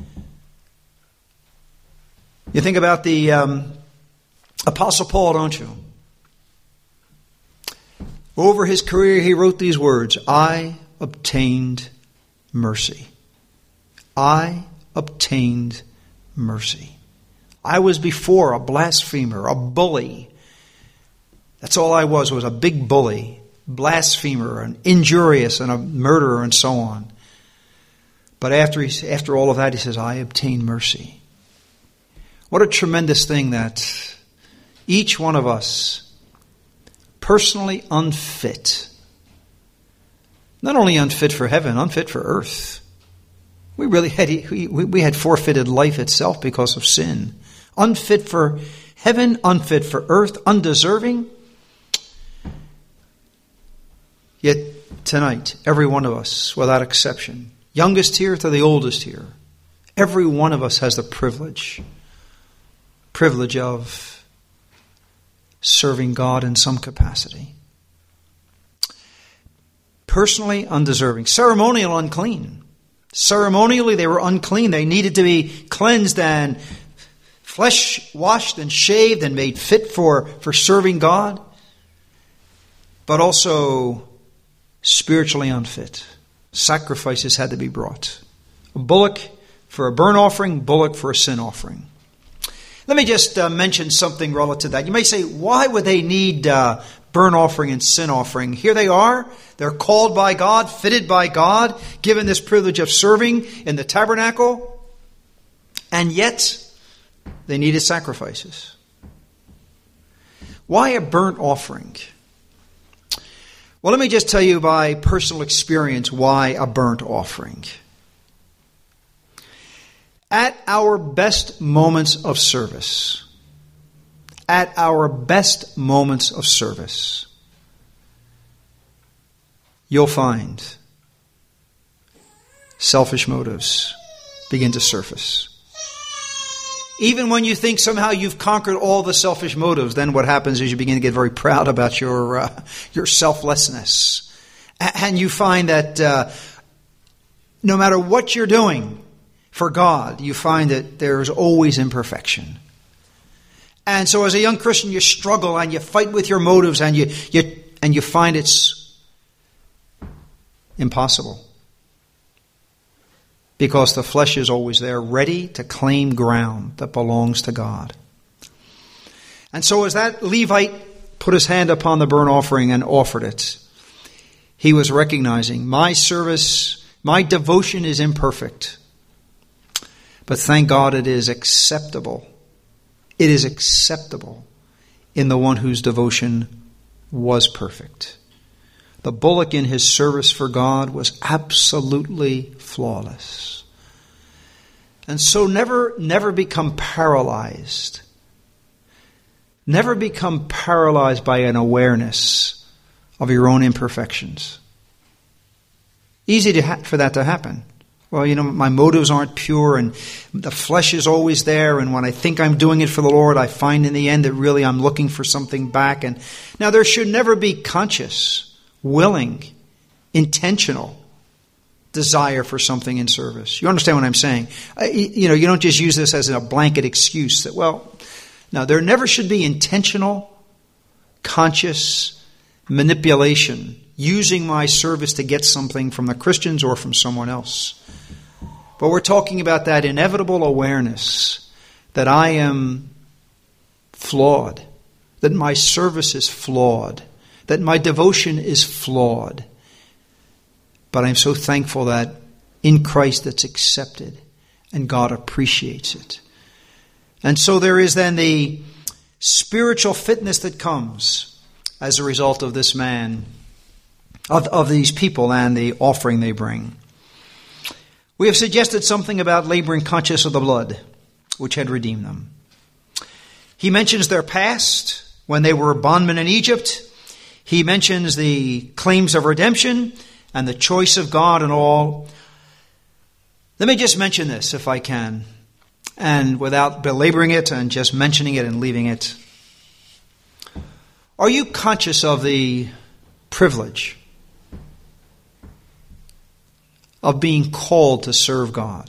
You think about the um, Apostle Paul, don't you? Over his career, he wrote these words, I obtained mercy. I obtained mercy. I was before a blasphemer, a bully. That's all I was, was a big bully, blasphemer, an injurious, and a murderer, and so on. But after he, after all of that, he says, I obtained mercy. What a tremendous thing that each one of us, personally unfit. Not only unfit for heaven, unfit for earth. We really had we, we had forfeited life itself because of sin. Unfit for heaven, unfit for earth, undeserving. Yet tonight, every one of us, without exception, youngest here to the oldest here, every one of us has the privilege, privilege of serving God in some capacity. Personally undeserving. Ceremonial unclean. Ceremonially they were unclean. They needed to be cleansed and flesh washed and shaved and made fit for, for serving God. But also spiritually unfit. Sacrifices had to be brought. A bullock for a burnt offering, bullock for a sin offering. Let me just uh, mention something relative to that. You may say, why would they need uh, burnt offering and sin offering? Here they are. They're called by God, fitted by God, given this privilege of serving in the tabernacle. And yet, they needed sacrifices. Why a burnt offering? Well, let me just tell you by personal experience why a burnt offering. At our best moments of service, at our best moments of service, you'll find selfish motives begin to surface. Even when you think somehow you've conquered all the selfish motives, then what happens is you begin to get very proud about your uh, your selflessness. And you find that uh, no matter what you're doing for God, you find that there's always imperfection. And so as a young Christian, you struggle and you fight with your motives and you, you and you find it's impossible. Because the flesh is always there, ready to claim ground that belongs to God. And so as that Levite put his hand upon the burnt offering and offered it, he was recognizing, my service, my devotion is imperfect. But thank God it is acceptable. It is acceptable in the one whose devotion was perfect. The bullock in his service for God was absolutely flawless. And so never, never become paralyzed. Never become paralyzed by an awareness of your own imperfections. Easy to ha- for that to happen. Well, you know, my motives aren't pure and the flesh is always there. And when I think I'm doing it for the Lord, I find in the end that really I'm looking for something back. And now there should never be conscious, willing, intentional desire for something in service. You understand what I'm saying? Uh, you know, you don't just use this as a blanket excuse that, well, no, there never should be intentional, conscious manipulation, using my service to get something from the Christians or from someone else. But we're talking about that inevitable awareness that I am flawed, that my service is flawed, that my devotion is flawed. But I'm so thankful that in Christ it's accepted and God appreciates it. And so there is then the spiritual fitness that comes as a result of this man, of, of these people and the offering they bring. We have suggested something about laboring conscious of the blood which had redeemed them. He mentions their past when they were bondmen in Egypt. He mentions the claims of redemption and the choice of God and all. Let me just mention this if I can, and without belaboring it and just mentioning it and leaving it. Are you conscious of the privilege of being called to serve God?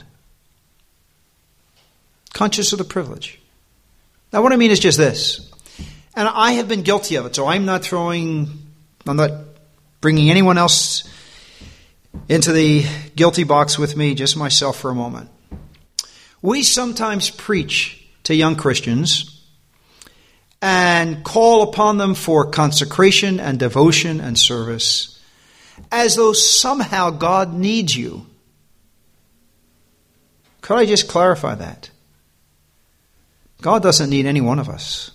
Conscious of the privilege. Now what I mean is just this. And I have been guilty of it, so I'm not throwing, I'm not bringing anyone else into the guilty box with me, just myself for a moment. We sometimes preach to young Christians and call upon them for consecration and devotion and service as though somehow God needs you. Could I just clarify that? God doesn't need any one of us.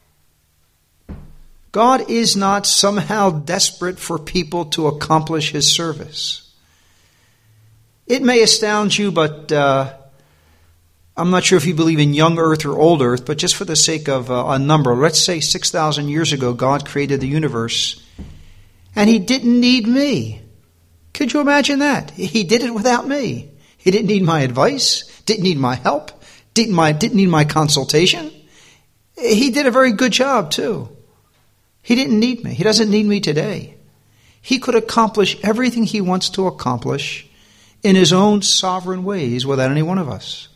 God is not somehow desperate for people to accomplish His service. It may astound you, but uh, I'm not sure if you believe in young earth or old earth, but just for the sake of uh, a number, let's say six thousand years ago, God created the universe, and He didn't need me. Could you imagine that? He did it without me. He didn't need my advice, didn't need my help, didn't, my, didn't need my consultation. He did a very good job, too. He didn't need me. He doesn't need me today. He could accomplish everything He wants to accomplish in His own sovereign ways without any one of us.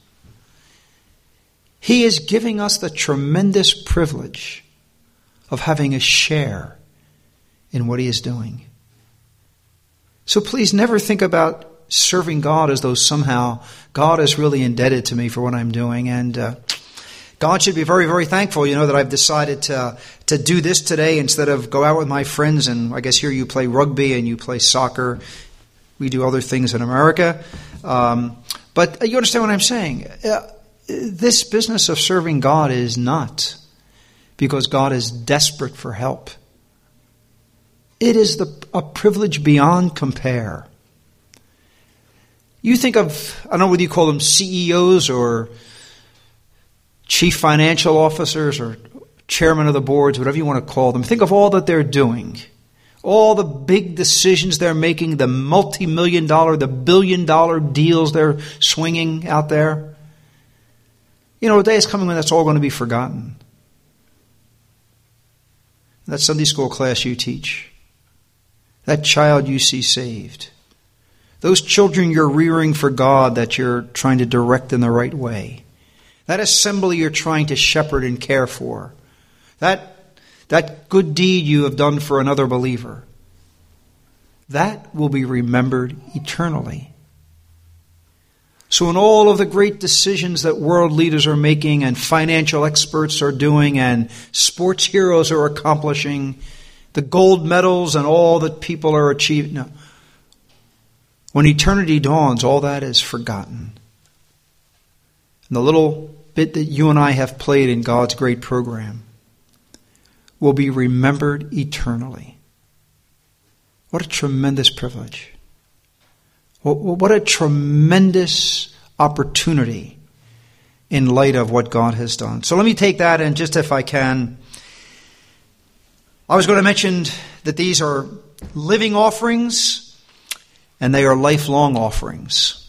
He is giving us the tremendous privilege of having a share in what He is doing. So please never think about serving God as though somehow God is really indebted to me for what I'm doing. And uh, God should be very, very thankful, you know, that I've decided to to do this today instead of go out with my friends. And I guess here you play rugby and you play soccer. We do other things in America. Um, but you understand what I'm saying? Uh, this business of serving God is not because God is desperate for help. It is the, a privilege beyond compare. You think of, I don't know whether you call them C E Os or chief financial officers or chairman of the boards, whatever you want to call them. Think of all that they're doing. All the big decisions they're making, the multi-million dollar, the billion dollar deals they're swinging out there. You know, a day is coming when that's all going to be forgotten. That Sunday school class you teach. That child you see saved. Those children you're rearing for God that you're trying to direct in the right way. That assembly you're trying to shepherd and care for. That That good deed you have done for another believer, that will be remembered eternally. So in all of the great decisions that world leaders are making and financial experts are doing and sports heroes are accomplishing, the gold medals and all that people are achieving, no. When eternity dawns, all that is forgotten. And the little bit that you and I have played in God's great program will be remembered eternally. What a tremendous privilege. What a tremendous opportunity in light of what God has done. So let me take that, and just if I can, I was going to mention that these are living offerings and they are lifelong offerings.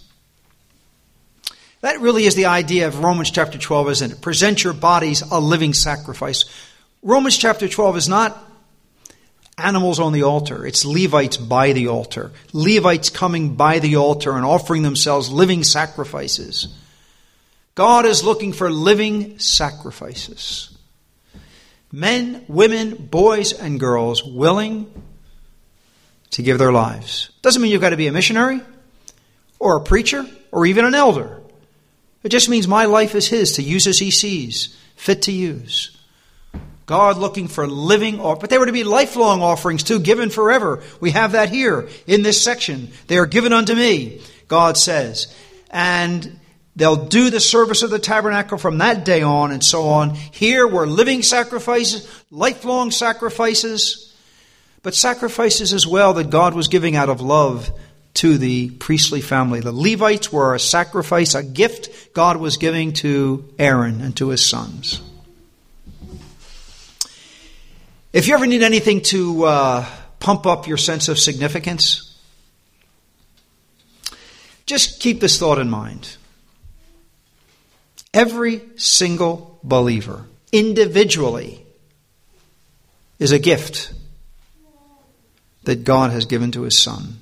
That really is the idea of Romans chapter twelve, isn't it? Present your bodies a living sacrifice. Romans chapter twelve is not animals on the altar. It's Levites by the altar. Levites coming by the altar and offering themselves living sacrifices. God is looking for living sacrifices. Men, women, boys, and girls willing to give their lives. Doesn't mean you've got to be a missionary or a preacher or even an elder. It just means my life is His to use as He sees fit to use. God looking for living, but they were to be lifelong offerings too, given forever. We have that here in this section. They are given unto me, God says. And they'll do the service of the tabernacle from that day on and so on. Here were living sacrifices, lifelong sacrifices, but sacrifices as well that God was giving out of love to the priestly family. The Levites were a sacrifice, a gift God was giving to Aaron and to his sons. If you ever need anything to uh, pump up your sense of significance, just keep this thought in mind. Every single believer, individually, is a gift that God has given to His Son.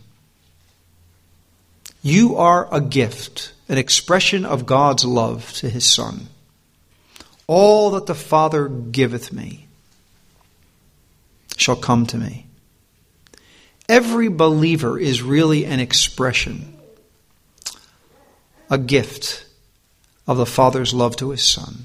You are a gift, an expression of God's love to His Son. All that the Father giveth me shall come to me. Every believer is really an expression, a gift of the Father's love to His Son.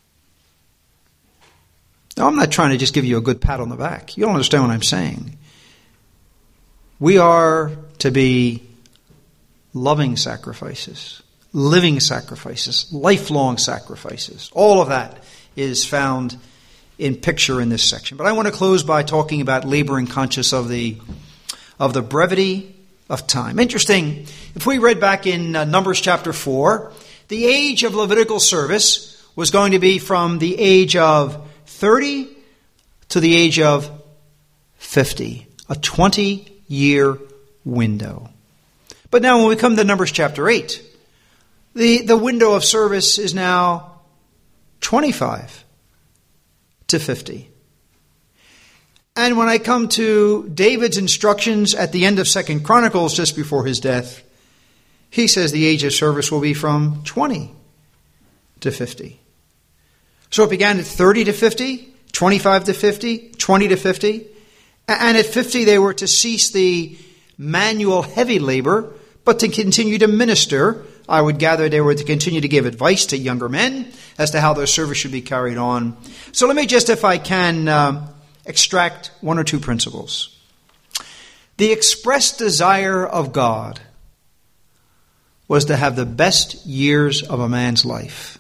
Now, I'm not trying to just give you a good pat on the back. You don't understand what I'm saying. We are to be loving sacrifices, living sacrifices, lifelong sacrifices. All of that is found in picture in this section. But I want to close by talking about laboring conscious of the of the brevity of time. Interesting, if we read back in uh, Numbers chapter four, the age of Levitical service was going to be from the age of thirty to the age of fifty, a twenty-year window. But now when we come to Numbers chapter eight, the, the window of service is now twenty-five to fifty. And when I come to David's instructions at the end of Second Chronicles, just before his death, he says the age of service will be from twenty to fifty. So it began at thirty to fifty, twenty-five to fifty, twenty to fifty. And at fifty they were to cease the manual heavy labor, but to continue to minister. I would gather they were to continue to give advice to younger men as to how their service should be carried on. So let me just, if I can, uh, extract one or two principles. The expressed desire of God was to have the best years of a man's life.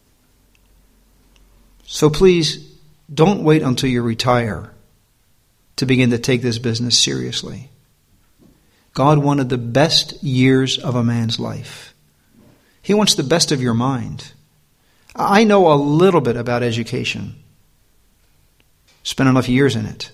So please, don't wait until you retire to begin to take this business seriously. God wanted the best years of a man's life. He wants the best of your mind. I know a little bit about education. Spent enough years in it.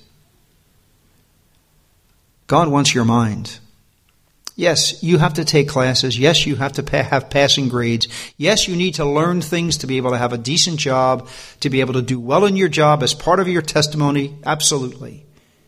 God wants your mind. Yes, you have to take classes. Yes, you have to pa- have passing grades. Yes, you need to learn things to be able to have a decent job, to be able to do well in your job as part of your testimony. Absolutely.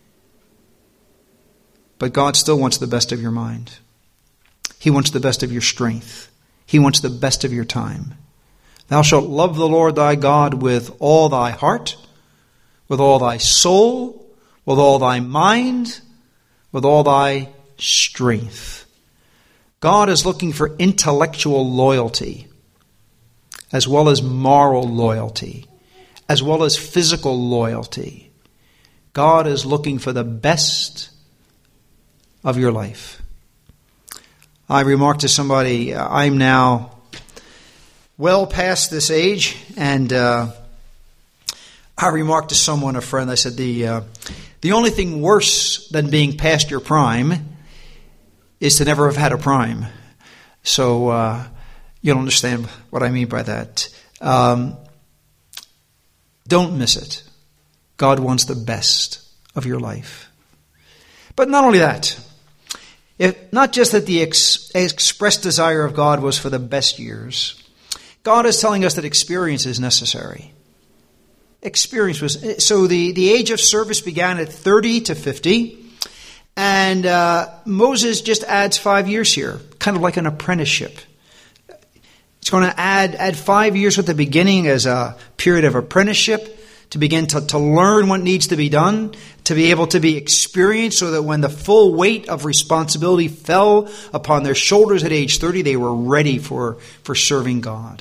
But God still wants the best of your mind. He wants the best of your strength. He wants the best of your time. Thou shalt love the Lord thy God with all thy heart, with all thy soul, with all thy mind, with all thy strength. God is looking for intellectual loyalty, as well as moral loyalty, as well as physical loyalty. God is looking for the best of your life. I remarked to somebody, uh, I'm now well past this age, and uh, I remarked to someone, a friend, I said, the uh, the only thing worse than being past your prime is to never have had a prime. So uh, you'll understand what I mean by that. Um, don't miss it. God wants the best of your life. But not only that, if, not just that the ex, expressed desire of God was for the best years, God is telling us that experience is necessary. Experience was so the, the age of service began at thirty to fifty, and uh, Moses just adds five years here, kind of like an apprenticeship. It's going to add add five years at the beginning as a period of apprenticeship to begin to, to learn what needs to be done, to be able to be experienced, so that when the full weight of responsibility fell upon their shoulders at age thirty, they were ready for, for serving God.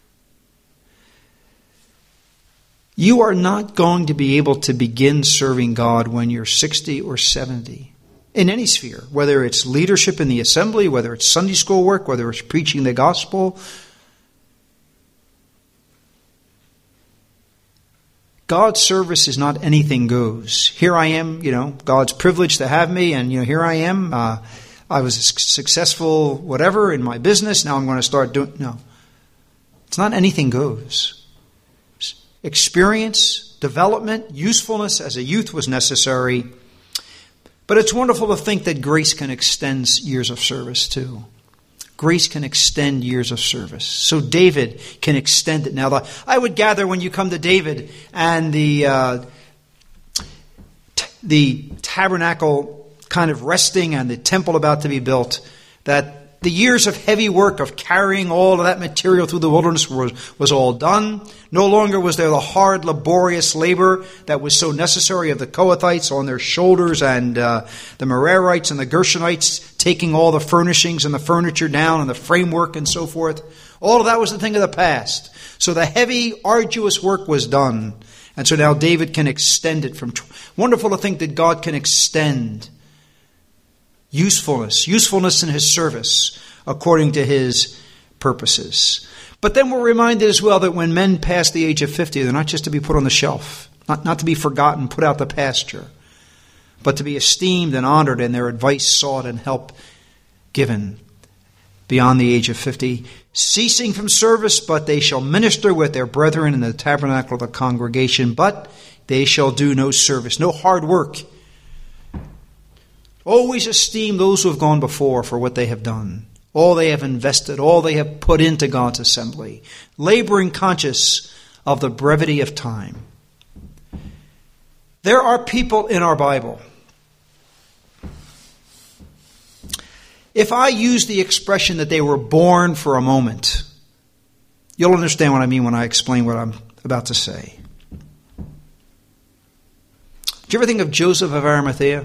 You are not going to be able to begin serving God when you're sixty or seventy. In any sphere, whether it's leadership in the assembly, whether it's Sunday school work, whether it's preaching the gospel. God's service is not anything goes. Here I am, you know, God's privileged to have me, and, you know, here I am. Uh, I was a successful whatever in my business. Now I'm going to start doing... No. It's not anything goes. Experience, development, usefulness as a youth was necessary. But it's wonderful to think that grace can extend years of service too. Grace can extend years of service. So David can extend it. Now, the, I would gather when you come to David and the uh, t- the tabernacle kind of resting and the temple about to be built, that the years of heavy work of carrying all of that material through the wilderness was, was all done. No longer was there the hard, laborious labor that was so necessary of the Kohathites on their shoulders, and uh, the Merarites and the Gershonites taking all the furnishings and the furniture down and the framework and so forth. All of that was the thing of the past. So the heavy, arduous work was done. And so now David can extend it from... Wonderful to think that God can extend usefulness, usefulness in his service according to his purposes. But then we're reminded as well that when men pass the age of fifty, they're not just to be put on the shelf, not, not to be forgotten, put out the pasture, but to be esteemed and honored and their advice sought and help given beyond the age of fifty, ceasing from service, but they shall minister with their brethren in the tabernacle of the congregation, but they shall do no service, no hard work. Always esteem those who have gone before for what they have done, all they have invested, all they have put into God's assembly, laboring conscious of the brevity of time. There are people in our Bible. If I use the expression that they were born for a moment, you'll understand what I mean when I explain what I'm about to say. Do you ever think of Joseph of Arimathea?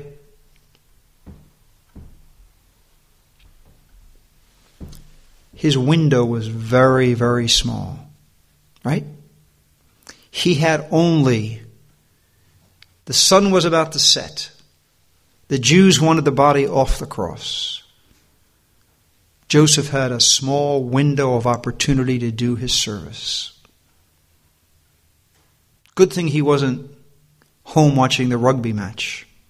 His window was very, very small, right? He had only, the sun was about to set. The Jews wanted the body off the cross. Joseph had a small window of opportunity to do his service. Good thing he wasn't home watching the rugby match.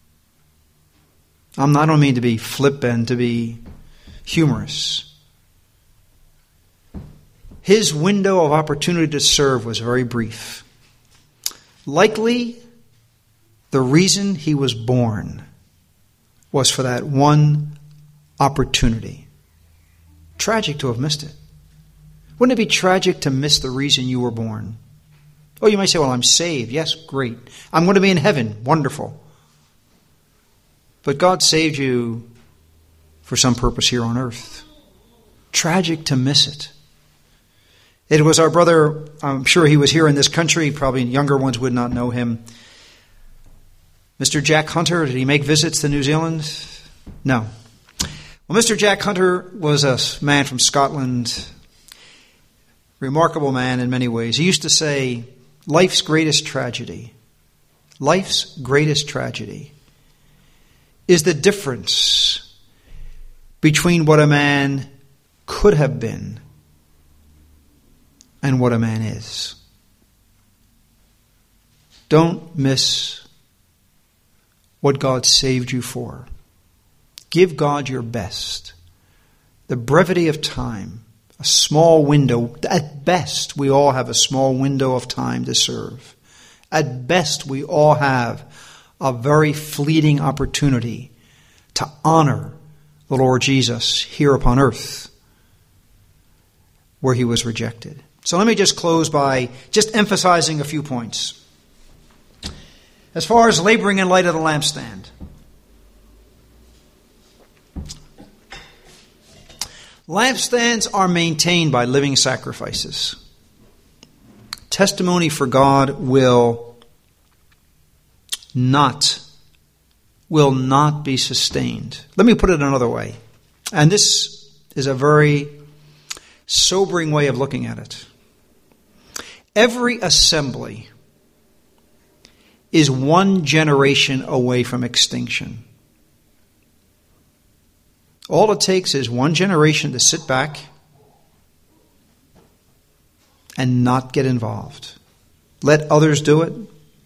I'm not, I don't mean to be flippant, to be humorous. His window of opportunity to serve was very brief. Likely, the reason he was born was for that one opportunity. Tragic to have missed it. Wouldn't it be tragic to miss the reason you were born? Oh, you might say, well, I'm saved. Yes, great. I'm going to be in heaven. Wonderful. But God saved you for some purpose here on earth. Tragic to miss it. It was our brother, I'm sure he was here in this country, probably younger ones would not know him. Mister Jack Hunter, did he make visits to New Zealand? No. Well, Mister Jack Hunter was a man from Scotland, remarkable man in many ways. He used to say, life's greatest tragedy, life's greatest tragedy is the difference between what a man could have been and what a man is. Don't miss what God saved you for. Give God your best. The brevity of time, a small window. At best, we all have a small window of time to serve. At best, we all have a very fleeting opportunity to honor the Lord Jesus here upon earth where he was rejected. So let me just close by just emphasizing a few points. As far as laboring in light of the lampstand, lampstands are maintained by living sacrifices. Testimony for God will not, will not be sustained. Let me put it another way. And this is a very sobering way of looking at it. Every assembly is one generation away from extinction. All it takes is one generation to sit back and not get involved. Let others do it,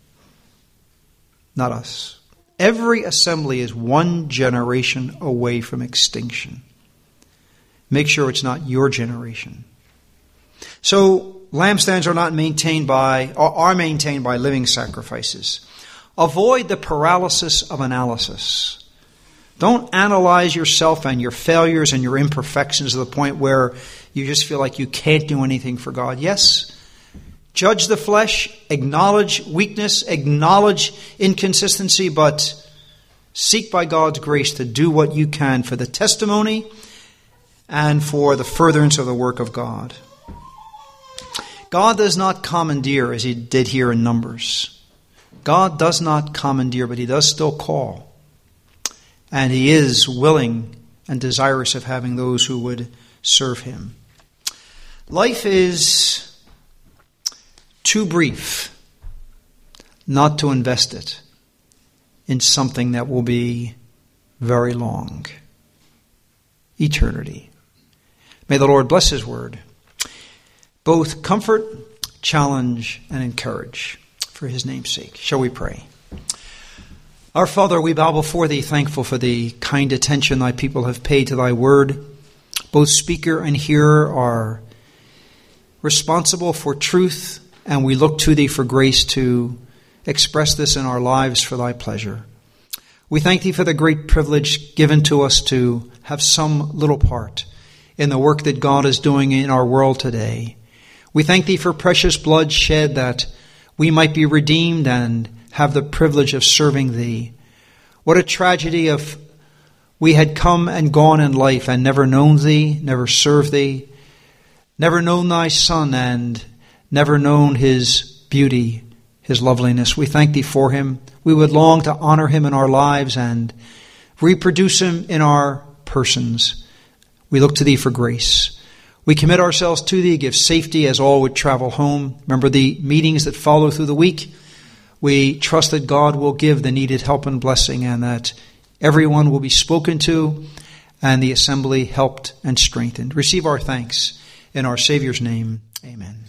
not us. Every assembly is one generation away from extinction. Make sure it's not your generation. So, lampstands are not maintained by, or are maintained by living sacrifices. Avoid the paralysis of analysis. Don't analyze yourself and your failures and your imperfections to the point where you just feel like you can't do anything for God. Yes, judge the flesh, acknowledge weakness, acknowledge inconsistency, but seek by God's grace to do what you can for the testimony and for the furtherance of the work of God. God does not commandeer as he did here in Numbers. God does not commandeer, but he does still call. And he is willing and desirous of having those who would serve him. Life is too brief not to invest it in something that will be very long. Eternity. May the Lord bless his word. Both comfort, challenge, and encourage for his name's sake. Shall we pray? Our Father, we bow before thee, thankful for the kind attention thy people have paid to thy word. Both speaker and hearer are responsible for truth, and we look to thee for grace to express this in our lives for thy pleasure. We thank thee for the great privilege given to us to have some little part in the work that God is doing in our world today. We thank thee for precious blood shed that we might be redeemed and have the privilege of serving thee. What a tragedy if we had come and gone in life and never known thee, never served thee, never known thy Son and never known his beauty, his loveliness. We thank thee for him. We would long to honor him in our lives and reproduce him in our persons. We look to thee for grace. We commit ourselves to thee, give safety as all would travel home. Remember the meetings that follow through the week. We trust that God will give the needed help and blessing and that everyone will be spoken to and the assembly helped and strengthened. Receive our thanks in our Savior's name. Amen.